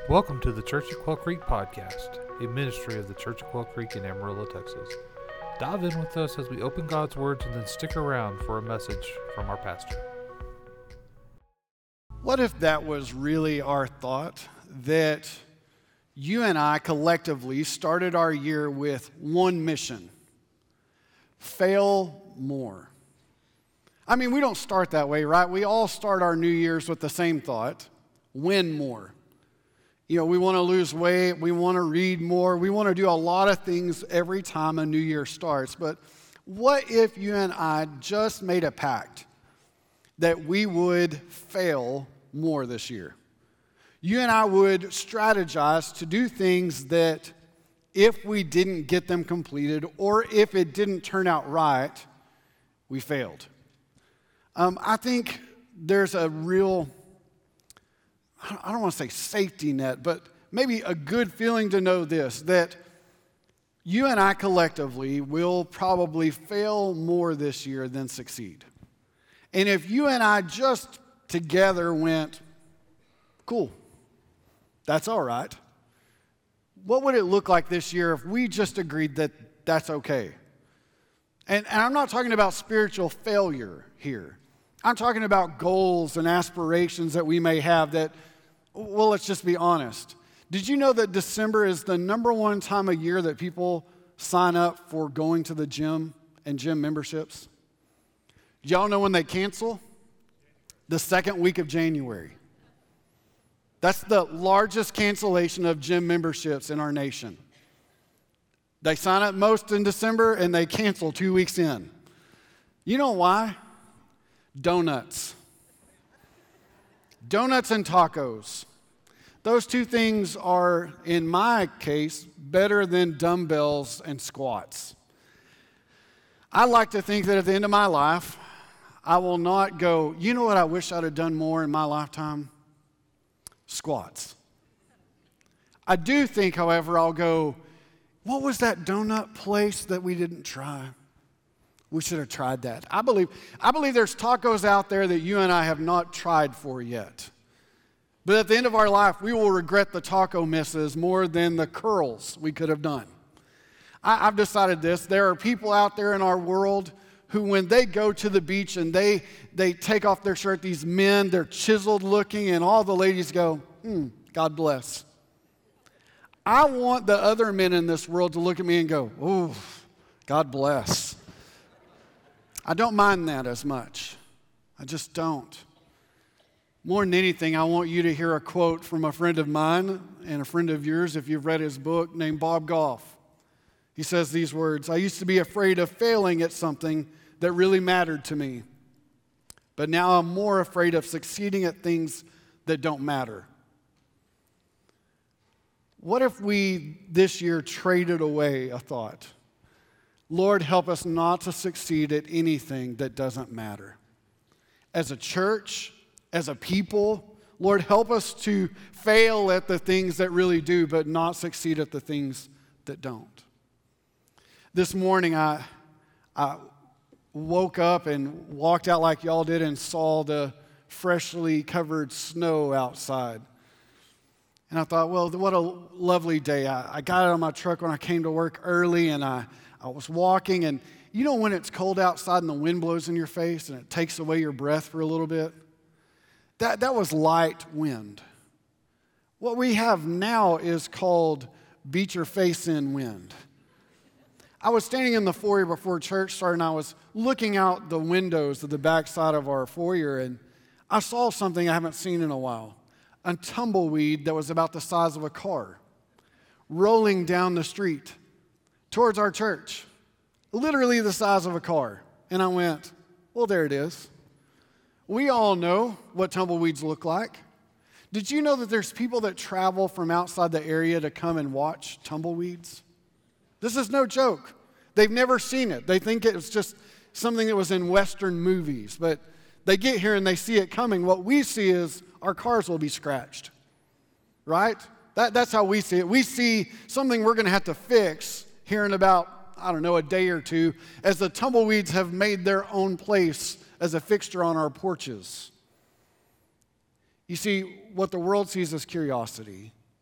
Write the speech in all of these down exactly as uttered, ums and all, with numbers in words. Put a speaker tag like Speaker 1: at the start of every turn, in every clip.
Speaker 1: Welcome to the Church at Quail Creek podcast, a ministry of the Church at Quail Creek in Amarillo, Texas. Dive in with us as we open God's words and then stick around for a message from our pastor.
Speaker 2: What if that was really our thought, that you and I collectively started our year with one mission: fail more? I mean, we don't start that way, right? We all start our New Year's with the same thought: win more. You know, we want to lose weight, we want to read more, we want to do a lot of things every time a new year starts. But what if you and I just made a pact that we would fail more this year? You and I would strategize to do things that if we didn't get them completed or if it didn't turn out right, we failed. Um, I think there's a real, I don't want to say safety net, but maybe a good feeling to know this, that you and I collectively will probably fail more this year than succeed. And if you and I just together went, cool, that's all right, what would it look like this year if we just agreed that that's okay? And, and I'm not talking about spiritual failure here. I'm talking about goals and aspirations that we may have that, well, let's just be honest. Did you know that December is the number one time of year that people sign up for going to the gym and gym memberships? Y'all know when they cancel? The second week of January. That's the largest cancellation of gym memberships in our nation. They sign up most in December and they cancel two weeks in. You know why? Donuts. Donuts and tacos. Those two things are, in my case, better than dumbbells and squats. I like to think that at the end of my life, I will not go, you know what I wish I'd have done more in my lifetime? Squats. I do think, however, I'll go, what was that donut place that we didn't try? We should have tried that. I believe, I believe there's tacos out there that you and I have not tried for yet. But at the end of our life, we will regret the taco misses more than the curls we could have done. I, I've decided this. There are people out there in our world who, when they go to the beach and they, they take off their shirt, these men, they're chiseled looking, and all the ladies go, hmm, God bless. I want the other men in this world to look at me and go, ooh, God bless. I don't mind that as much. I just don't. More than anything, I want you to hear a quote from a friend of mine and a friend of yours, if you've read his book, named Bob Goff. He says these words: I used to be afraid of failing at something that really mattered to me, but now I'm more afraid of succeeding at things that don't matter. What if we this year traded away a thought? Lord, help us not to succeed at anything that doesn't matter. As a church, as a people, Lord, help us to fail at the things that really do, but not succeed at the things that don't. This morning, I, I woke up and walked out like y'all did and saw the freshly covered snow outside. And I thought, well, what a lovely day. I, I got out of my truck when I came to work early, and I I was walking, and you know when it's cold outside and the wind blows in your face and it takes away your breath for a little bit? That, that was light wind. What we have now is called beat your face in wind. I was standing in the foyer before church started, and I was looking out the windows of the backside of our foyer, and I saw something I haven't seen in a while. A tumbleweed that was about the size of a car rolling down the street towards our church, literally the size of a car. And I went, well, there it is. We all know what tumbleweeds look like. Did you know that there's people that travel from outside the area to come and watch tumbleweeds? This is no joke. They've never seen it. They think it was just something that was in Western movies, but they get here and they see it coming. What we see is our cars will be scratched, right? That, that's how we see it. We see something we're going to have to fix here in about, I don't know, a day or two, as the tumbleweeds have made their own place as a fixture on our porches. You see, what the world sees as curiosity,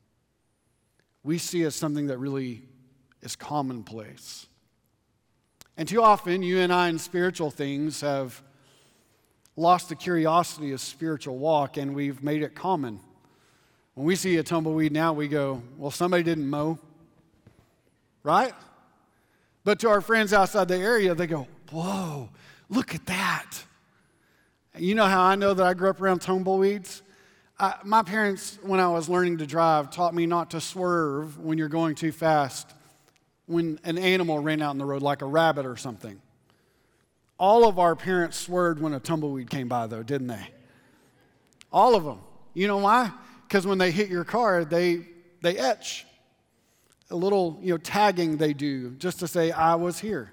Speaker 2: we see as something that really is commonplace. And too often, you and I in spiritual things have lost the curiosity of spiritual walk, and we've made it common. When we see a tumbleweed now, we go, well, somebody didn't mow, right? But to our friends outside the area, they go, whoa, look at that. You know how I know that I grew up around tumbleweeds? I, my parents, when I was learning to drive, taught me not to swerve when you're going too fast when an animal ran out in the road, like a rabbit or something. All of our parents swerved when a tumbleweed came by, though, didn't they? All of them. You know why? Because when they hit your car, they they etch. A little, you know, tagging they do just to say, I was here.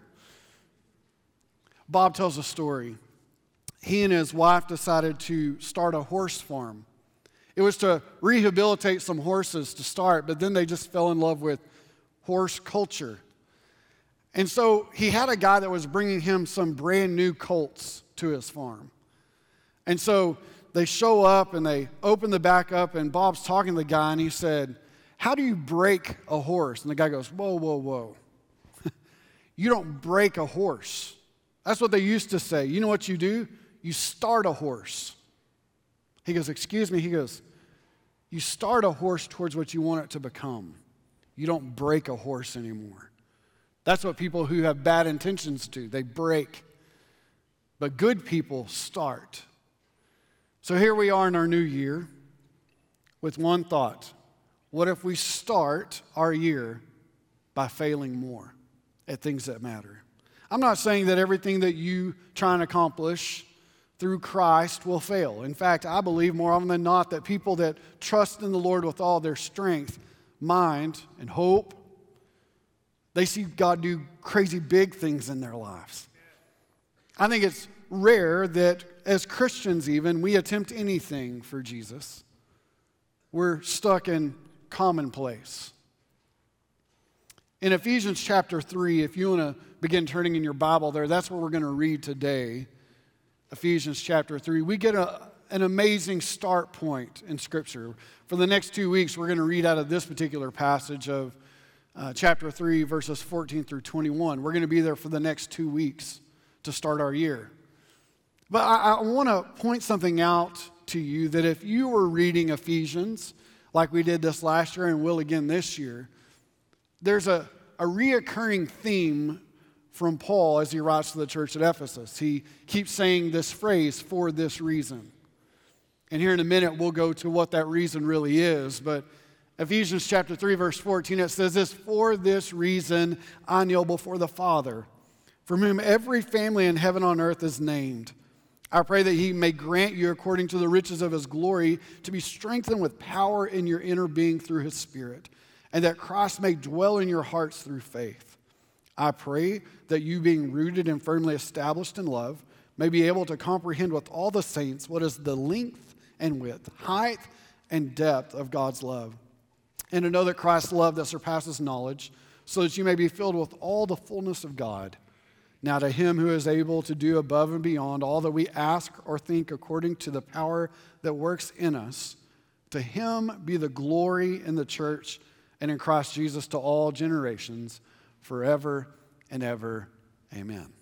Speaker 2: Bob tells a story. He and his wife decided to start a horse farm. It was to rehabilitate some horses to start, but then they just fell in love with horse culture. And so he had a guy that was bringing him some brand new colts to his farm. And so they show up and they open the back up, and Bob's talking to the guy, and he said, how do you break a horse? And the guy goes, whoa, whoa, whoa. You don't break a horse. That's what they used to say. You know what you do? You start a horse. He goes, excuse me. He goes, you start a horse towards what you want it to become. You don't break a horse anymore. That's what people who have bad intentions do. They break. But good people start. So here we are in our new year with one thought. What if we start our year by failing more at things that matter? I'm not saying that everything that you try and accomplish through Christ will fail. In fact, I believe more often than not that people that trust in the Lord with all their strength, mind, and hope, they see God do crazy big things in their lives. I think it's rare that as Christians even, we attempt anything for Jesus. We're stuck in commonplace. In Ephesians chapter three, if you want to begin turning in your Bible there, that's what we're going to read today. Ephesians chapter three. We get a, an amazing start point in Scripture. For the next two weeks, we're going to read out of this particular passage of uh, chapter three, verses fourteen through twenty-one. We're going to be there for the next two weeks to start our year. But I, I want to point something out to you that if you were reading Ephesians, like we did this last year and will again this year, there's a, a reoccurring theme from Paul as he writes to the church at Ephesus. He keeps saying this phrase, for this reason. And here in a minute, we'll go to what that reason really is. But Ephesians chapter three, verse fourteen, it says this, for this reason I kneel before the Father, from whom every family in heaven and on earth is named. I pray that he may grant you, according to the riches of his glory, to be strengthened with power in your inner being through his Spirit, and that Christ may dwell in your hearts through faith. I pray that you, being rooted and firmly established in love, may be able to comprehend with all the saints what is the length and width, height and depth of God's love, and to know that Christ's love that surpasses knowledge, so that you may be filled with all the fullness of God. Now to him who is able to do above and beyond all that we ask or think according to the power that works in us, to him be the glory in the church and in Christ Jesus to all generations, forever and ever. Amen. Amen.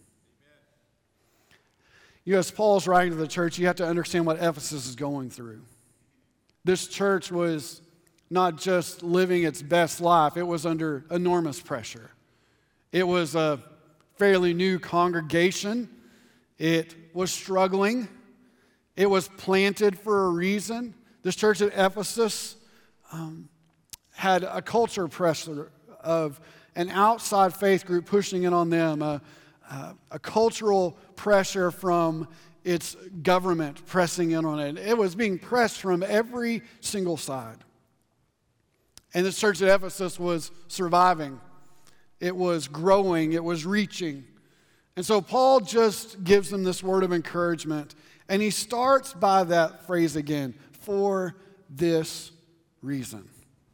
Speaker 2: You know, as Paul's writing to the church, you have to understand what Ephesus is going through. This church was not just living its best life, it was under enormous pressure. It was a fairly new congregation. It was struggling. It was planted for a reason. This church at Ephesus um, had a culture pressure of an outside faith group pushing in on them, a, a, a cultural pressure from its government pressing in on it. It was being pressed from every single side. And this church at Ephesus was surviving. It was growing. It was reaching. And so Paul just gives them this word of encouragement. And he starts by that phrase again, for this reason.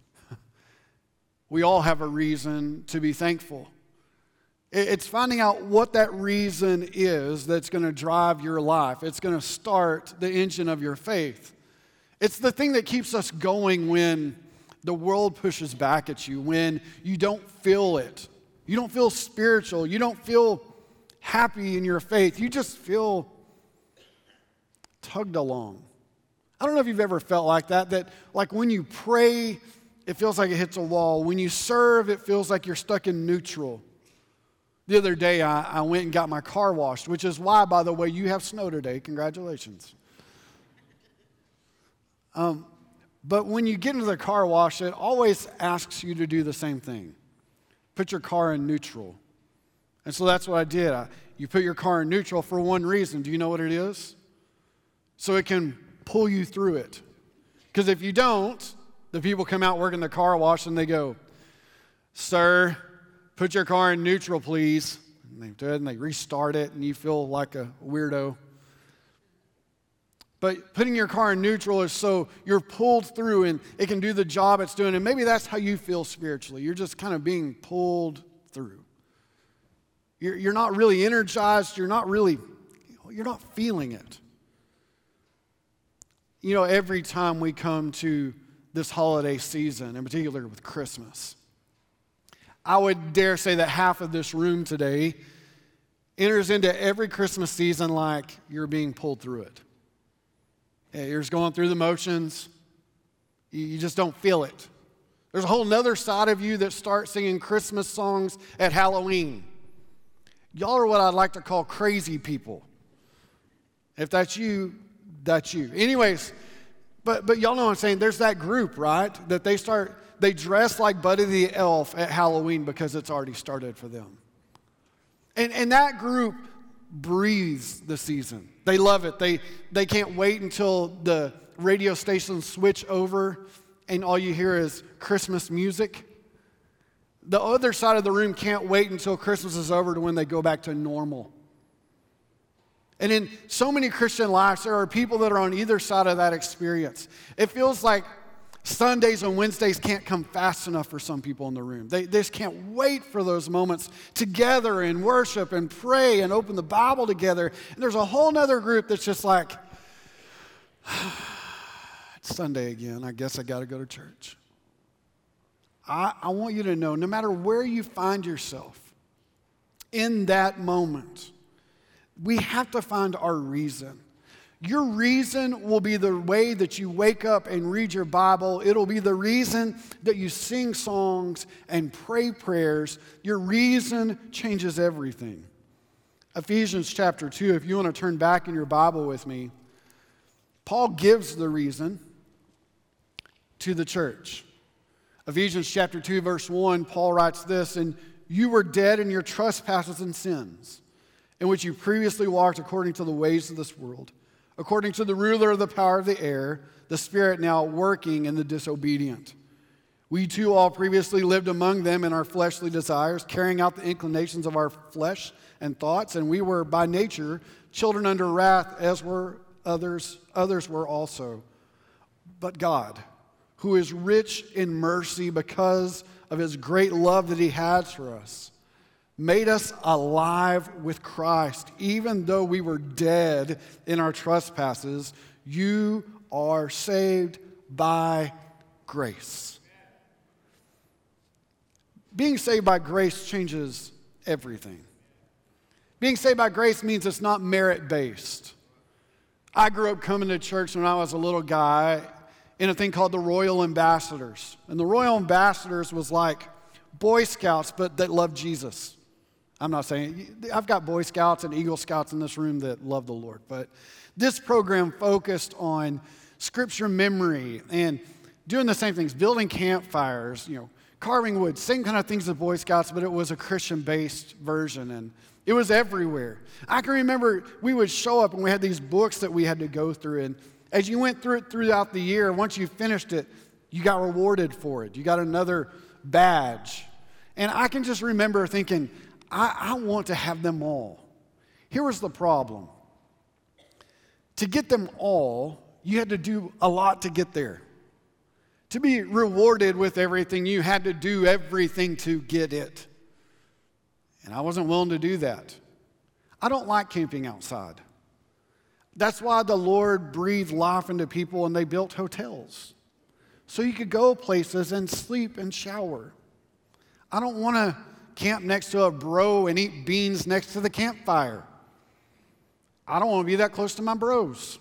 Speaker 2: We all have a reason to be thankful. It's finding out what that reason is that's going to drive your life. It's going to start the engine of your faith. It's the thing that keeps us going when The world pushes back at you when you don't feel it. You don't feel spiritual. You don't feel happy in your faith. You just feel tugged along. I don't know if you've ever felt like that, that like when you pray, it feels like it hits a wall. When you serve, it feels like you're stuck in neutral. The other day, I, I went and got my car washed, which is why, by the way, you have snow today. Congratulations. Um, but when you get into the car wash, it always asks you to do the same thing. Put your car in neutral. And so that's what I did. I, you put your car in neutral for one reason. Do you know what it is? So it can pull you through it. Because if you don't, the people come out working the car wash and they go, "Sir, put your car in neutral, please." And they do it and they restart it and you feel like a weirdo. But putting your car in neutral is so you're pulled through and it can do the job it's doing. And maybe that's how you feel spiritually. You're just kind of being pulled through. You're, you're not really energized. You're not really, you're not feeling it. You know, every time we come to this holiday season, in particular with Christmas, I would dare say that half of this room today enters into every Christmas season like you're being pulled through it. Yeah, you're just going through the motions. You, you just don't feel it. There's a whole nother side of you that starts singing Christmas songs at Halloween. Y'all are what I'd like to call crazy people. If that's you, that's you. Anyways, but but y'all know what I'm saying. There's that group, right? That they start, they dress like Buddy the Elf at Halloween because it's already started for them. And and that group breathes the season. They love it. They they can't wait until the radio stations switch over and all you hear is Christmas music. The other side of the room can't wait until Christmas is over to when they go back to normal. And in so many Christian lives, there are people that are on either side of that experience. It feels like Sundays and Wednesdays can't come fast enough for some people in the room. They, they just can't wait for those moments together and worship and pray and open the Bible together. And there's a whole other group that's just like, it's Sunday again. I guess I got to go to church. I, I want you to know, no matter where you find yourself in that moment, we have to find our reason. Your reason will be the way that you wake up and read your Bible. It'll be the reason that you sing songs and pray prayers. Your reason changes everything. Ephesians chapter two, if you want to turn back in your Bible with me, Paul gives the reason to the church. Ephesians chapter two, verse one, Paul writes this, "And you were dead in your trespasses and sins, in which you previously walked according to the ways of this world, according to the ruler of the power of the air, the spirit now working in the disobedient. We too all previously lived among them in our fleshly desires, carrying out the inclinations of our flesh and thoughts, and we were by nature children under wrath, as were others, others were also. But God, who is rich in mercy because of his great love that he has for us, made us alive with Christ, even though we were dead in our trespasses. You are saved by grace." Being saved by grace changes everything. Being saved by grace means it's not merit-based. I grew up coming to church when I was a little guy in a thing called the Royal Ambassadors. And the Royal Ambassadors was like Boy Scouts, but that loved Jesus. I'm not saying, I've got Boy Scouts and Eagle Scouts in this room that love the Lord, but this program focused on scripture memory and doing the same things, building campfires, you know, carving wood, same kind of things as Boy Scouts, but it was a Christian-based version, and it was everywhere. I can remember we would show up and we had these books that we had to go through, and as you went through it throughout the year, once you finished it, you got rewarded for it. You got another badge. And I can just remember thinking, I, I want to have them all. Here was the problem. To get them all, you had to do a lot to get there. To be rewarded with everything, you had to do everything to get it. And I wasn't willing to do that. I don't like camping outside. That's why the Lord breathed life into people and they built hotels. so you could go places and sleep and shower. I don't want to camp next to a bro and eat beans next to the campfire. I don't want to be that close to my bros.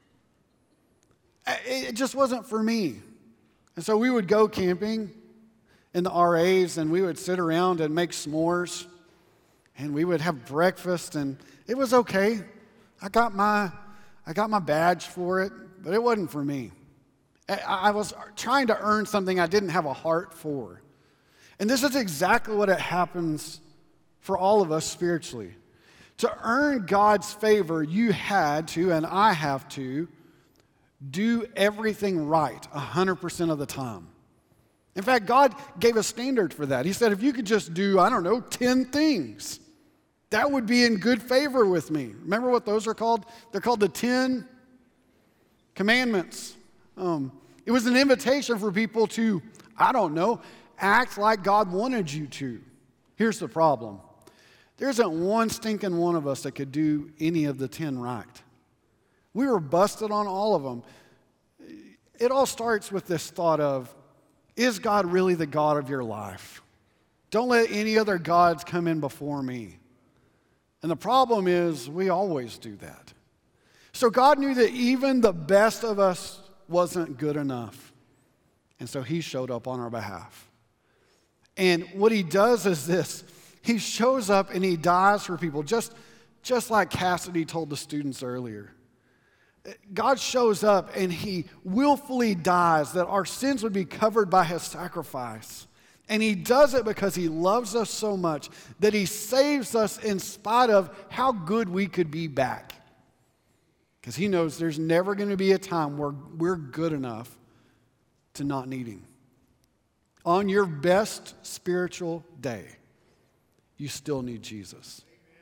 Speaker 2: It just wasn't for me. And so we would go camping in the R As, and we would sit around and make s'mores, and we would have breakfast, and it was okay. I got my, I got my badge for it, but it wasn't for me. I was trying to earn something I didn't have a heart for. And this is exactly what it happens for all of us spiritually. To earn God's favor, you had to, and I have to, do everything right one hundred percent of the time. In fact, God gave a standard for that. He said, if you could just do, I don't know, ten things, that would be in good favor with me. Remember what those are called? They're called the Ten Commandments. Um, it was an invitation for people to, I don't know, act like God wanted you to. Here's the problem. There isn't one stinking one of us that could do any of the ten right. We were busted on all of them. It all starts with this thought of, is God really the God of your life? Don't let any other gods come in before me. And the problem is, we always do that. So God knew that even the best of us wasn't good enough. And so he showed up on our behalf. And what he does is this. He shows up and he dies for people, just, just like Cassidy told the students earlier. God shows up and he willfully dies that our sins would be covered by his sacrifice. And he does it because he loves us so much that he saves us in spite of how good we could be back. Because he knows there's never going to be a time where we're good enough to not need him. On your best spiritual day, you still need Jesus.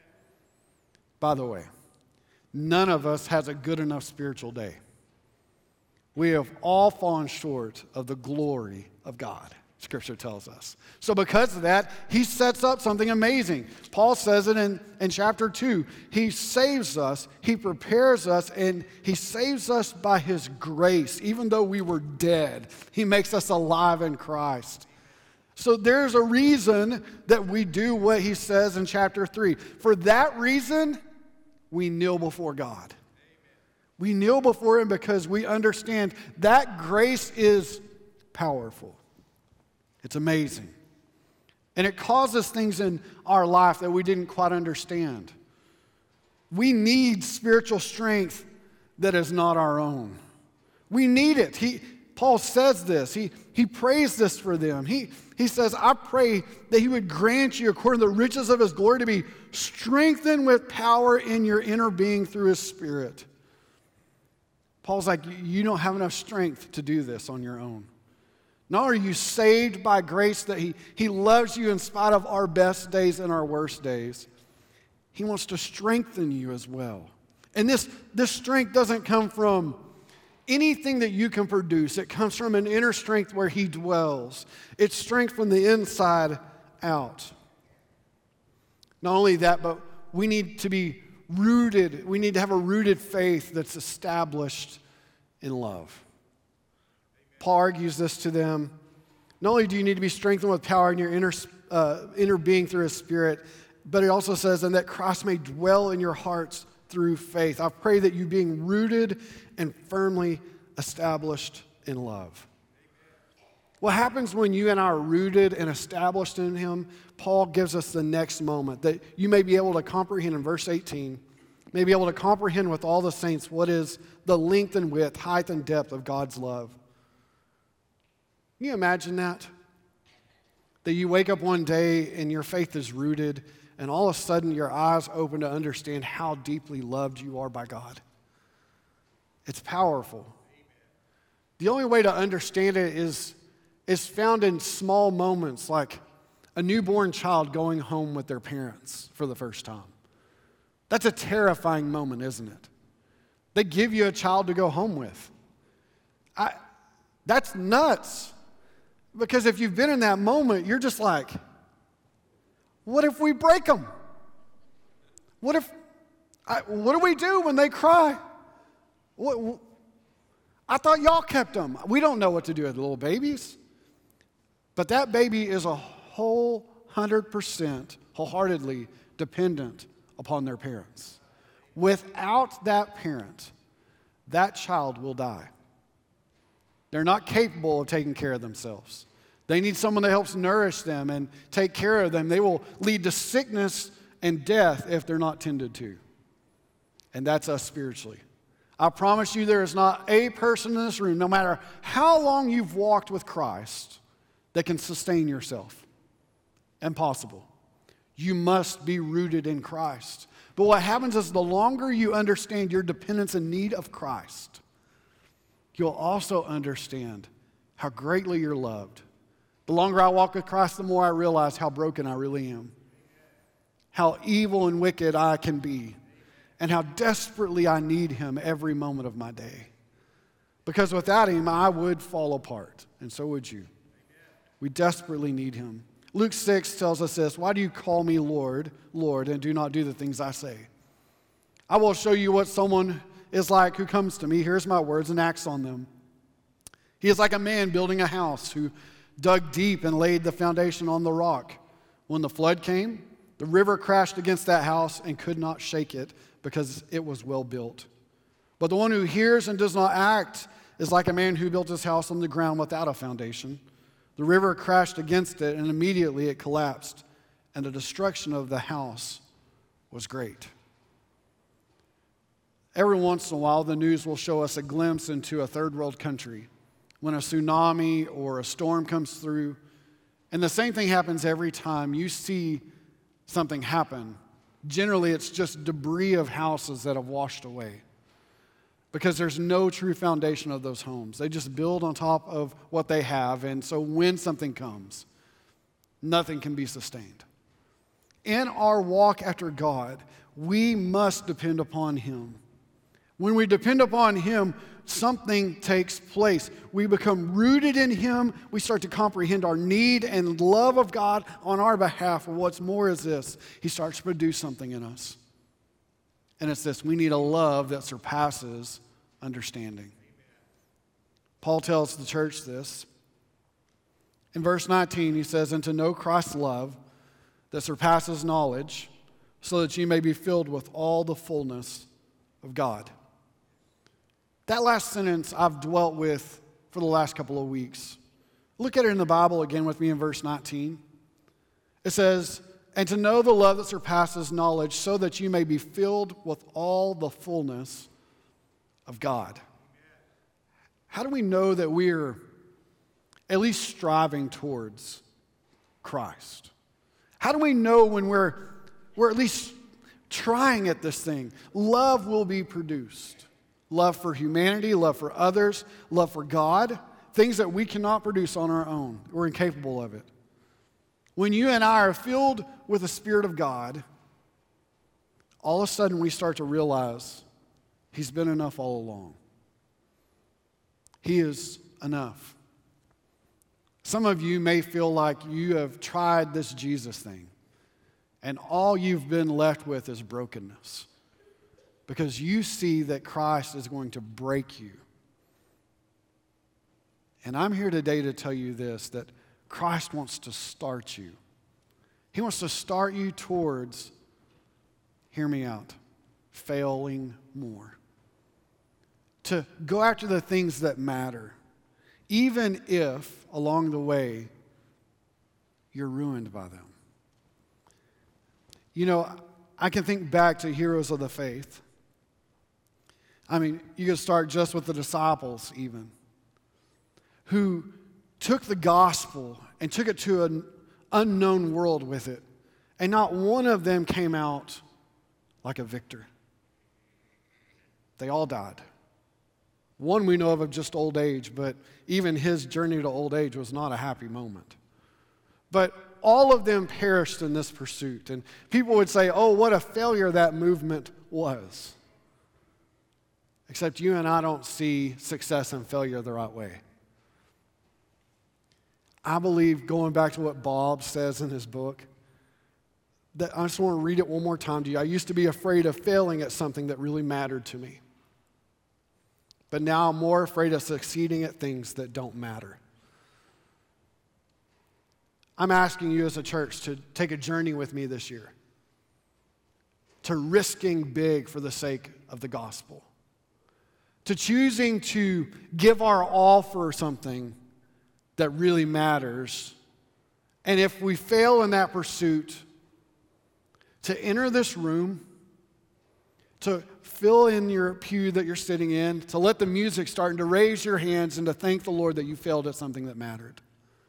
Speaker 2: By the way, none of us has a good enough spiritual day. We have all fallen short of the glory of God, Scripture tells us. So because of that, he sets up something amazing. Paul says it in, in chapter two. He saves us, he prepares us, and he saves us by his grace. Even though we were dead, he makes us alive in Christ. So there's a reason that we do what he says in chapter three. For that reason, we kneel before God. We kneel before him because we understand that grace is powerful. It's amazing. And it causes things in our life that we didn't quite understand. We need spiritual strength that is not our own. We need it. He, Paul says this. He, he prays this for them. He, he says, I pray that he would grant you, according to the riches of his glory, to be strengthened with power in your inner being through his Spirit. Paul's like, you don't have enough strength to do this on your own. Not are you saved by grace that he, he loves you in spite of our best days and our worst days. He wants to strengthen you as well. And this, this strength doesn't come from anything that you can produce. It comes from an inner strength where he dwells. It's strength from the inside out. Not only that, but we need to be rooted. We need to have a rooted faith that's established in love. Paul argues this to them. Not only do you need to be strengthened with power in your inner, uh, inner being through his Spirit, but it also says, and that Christ may dwell in your hearts through faith. I pray that you being rooted and firmly established in love. What happens when you and I are rooted and established in him? Paul gives us the next moment that you may be able to comprehend in verse eighteen, may be able to comprehend with all the saints what is the length and width, height and depth of God's love. Can you imagine that? That you wake up one day and your faith is rooted and all of a sudden your eyes open to understand how deeply loved you are by God. It's powerful. The only way to understand it is, is found in small moments like a newborn child going home with their parents for the first time. That's a terrifying moment, isn't it? They give you a child to go home with. I, that's nuts. Because if you've been in that moment, you're just like, what if we break them? What if, I, what do we do when they cry? What, I thought y'all kept them. We don't know what to do with little babies. But that baby is a whole hundred percent, wholeheartedly dependent upon their parents. Without that parent, that child will die. They're not capable of taking care of themselves. They need someone that helps nourish them and take care of them. They will lead to sickness and death if they're not tended to. And that's us spiritually. I promise you there is not a person in this room, no matter how long you've walked with Christ, that can sustain yourself. Impossible. You must be rooted in Christ. But what happens is the longer you understand your dependence and need of Christ, you'll also understand how greatly you're loved. The longer I walk with Christ, the more I realize how broken I really am, how evil and wicked I can be, and how desperately I need Him every moment of my day. Because without Him, I would fall apart, and so would you. We desperately need Him. Luke six tells us this: why do you call me Lord, Lord, and do not do the things I say? I will show you what someone is like who comes to me, hears my words, and acts on them. He is like a man building a house who dug deep and laid the foundation on the rock. When the flood came, the river crashed against that house and could not shake it because it was well built. But the one who hears and does not act is like a man who built his house on the ground without a foundation. The river crashed against it, and immediately it collapsed, and the destruction of the house was great. Every once in a while, the news will show us a glimpse into a third world country when a tsunami or a storm comes through. And the same thing happens every time you see something happen. Generally, it's just debris of houses that have washed away because there's no true foundation of those homes. They just build on top of what they have, and so when something comes, nothing can be sustained. In our walk after God, we must depend upon Him. When we depend upon Him, something takes place. We become rooted in Him. We start to comprehend our need and love of God on our behalf. And what's more is this: He starts to produce something in us. And it's this: we need a love that surpasses understanding. Paul tells the church this. In verse nineteen, he says, "And to know Christ's love that surpasses knowledge, so that you may be filled with all the fullness of God." That last sentence I've dwelt with for the last couple of weeks. Look at it in the Bible again with me in verse nineteen. It says, "And to know the love that surpasses knowledge, so that you may be filled with all the fullness of God." How do we know that we're at least striving towards Christ? How do we know when we're, we're at least trying at this thing? Love will be produced. Love for humanity, love for others, love for God, things that we cannot produce on our own. We're incapable of it. When you and I are filled with the Spirit of God, all of a sudden we start to realize He's been enough all along. He is enough. Some of you may feel like you have tried this Jesus thing, and all you've been left with is brokenness, because you see that Christ is going to break you. And I'm here today to tell you this, that Christ wants to start you. He wants to start you towards, hear me out, failing more. To go after the things that matter, even if along the way you're ruined by them. You know, I can think back to heroes of the faith. I mean, you can start just with the disciples even, who took the gospel and took it to an unknown world with it, and not one of them came out like a victor. They all died. One we know of of just old age, but even his journey to old age was not a happy moment. But all of them perished in this pursuit, and people would say, oh, what a failure that movement was. Except you and I don't see success and failure the right way. I believe, going back to what Bob says in his book, that I just want to read it one more time to you. I used to be afraid of failing at something that really mattered to me. but now I'm more afraid of succeeding at things that don't matter. I'm asking you as a church to take a journey with me this year, to risking big for the sake of the gospel, to choosing to give our all for something that really matters. And if we fail in that pursuit, to enter this room, to fill in your pew that you're sitting in, to let the music start and to raise your hands and to thank the Lord that you failed at something that mattered.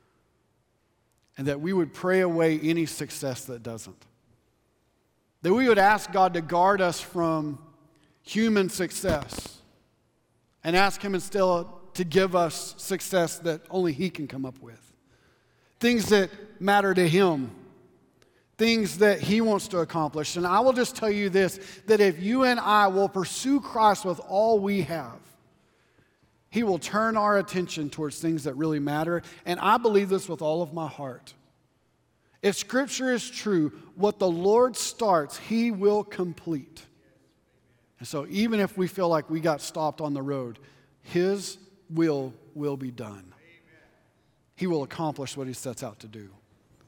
Speaker 2: And that we would pray away any success that doesn't. That we would ask God to guard us from human success and ask Him instead to give us success that only He can come up with. Things that matter to Him. Things that He wants to accomplish. And I will just tell you this, that if you and I will pursue Christ with all we have, He will turn our attention towards things that really matter. And I believe this with all of my heart. If Scripture is true, what the Lord starts, He will complete. And so even if we feel like we got stopped on the road, His will will be done. He will accomplish what He sets out to do.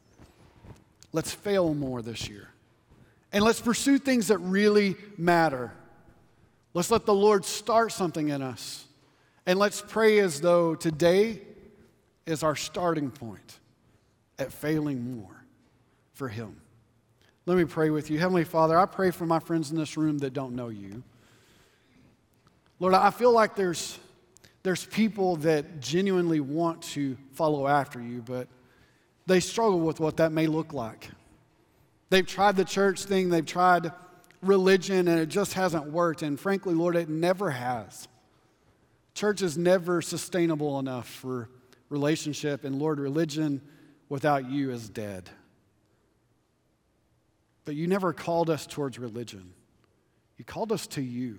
Speaker 2: Let's fail more this year. And let's pursue things that really matter. Let's let the Lord start something in us. And let's pray as though today is our starting point at failing more for Him. Let me pray with you. Heavenly Father, I pray for my friends in this room that don't know You. Lord, I feel like there's, there's people that genuinely want to follow after You, but they struggle with what that may look like. They've tried the church thing, they've tried religion, and it just hasn't worked. And frankly, Lord, it never has. Church is never sustainable enough for relationship, and Lord, religion without You is dead. But You never called us towards religion. You called us to You.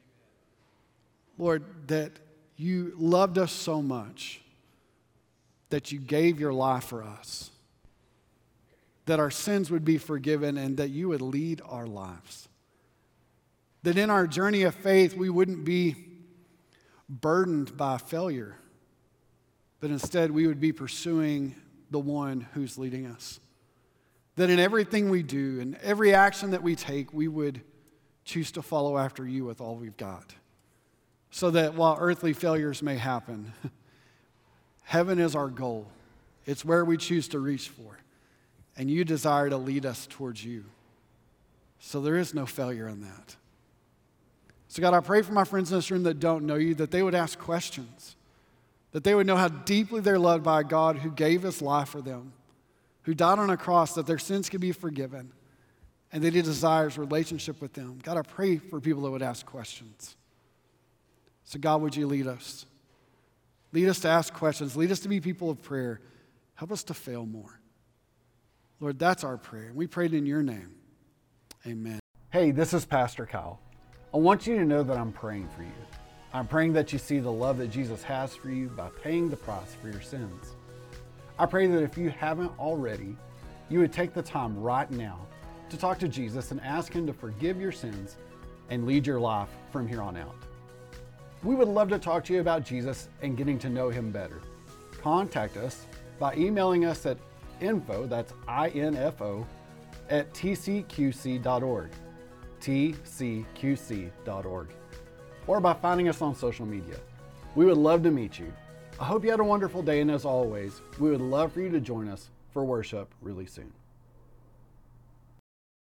Speaker 2: Lord, that You loved us so much that You gave Your life for us, that our sins would be forgiven, and that You would lead our lives. That in our journey of faith, we wouldn't be burdened by failure, but instead we would be pursuing the one who's leading us. That in everything we do, in every action that we take, we would choose to follow after You with all we've got. So that while earthly failures may happen, heaven is our goal. It's where we choose to reach for. And You desire to lead us towards You. So there is no failure in that. So God, I pray for my friends in this room that don't know You, that they would ask questions, that they would know how deeply they're loved by a God who gave His life for them, who died on a cross that their sins could be forgiven, and that He desires relationship with them. God, I pray for people that would ask questions. So God, would You lead us? Lead us to ask questions. Lead us to be people of prayer. Help us to fail more. Lord, that's our prayer. We prayed in Your name. Amen.
Speaker 3: Hey, this is Pastor Kyle. I want you to know that I'm praying for you. I'm praying that you see the love that Jesus has for you by paying the price for your sins. I pray that if you haven't already, you would take the time right now to talk to Jesus and ask Him to forgive your sins and lead your life from here on out. We would love to talk to you about Jesus and getting to know Him better. Contact us by emailing us at info, that's I N F O, at T C Q C dot org, T C Q C dot org, or by finding us on social media. We would love to meet you. I hope you had a wonderful day, and as always, we would love for you to join us for worship really soon.